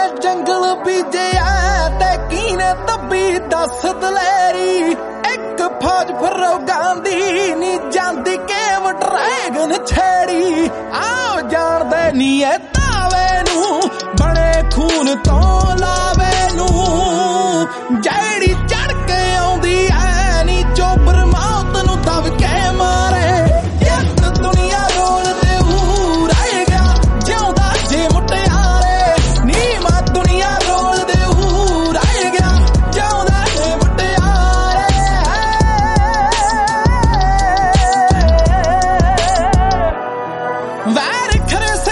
जंगल बीजिया ते कीने तब्बी दस दलेरी एक फौज फिरो गांधी नी जांदी केव ड्रैगन छेड़ी आओ जान दे नी ए तावे नू बड़े खून तो लावे नू जैड़ी चढ़ के आउंदी ऐ नी चोबर मौत नू दब के मारे यत दुनिया रोल दे रह गया जिउंदा जे मुटियारे नी मा दुनिया रोल दे रह गया जिउंदा जे मुटियारे वैर खरे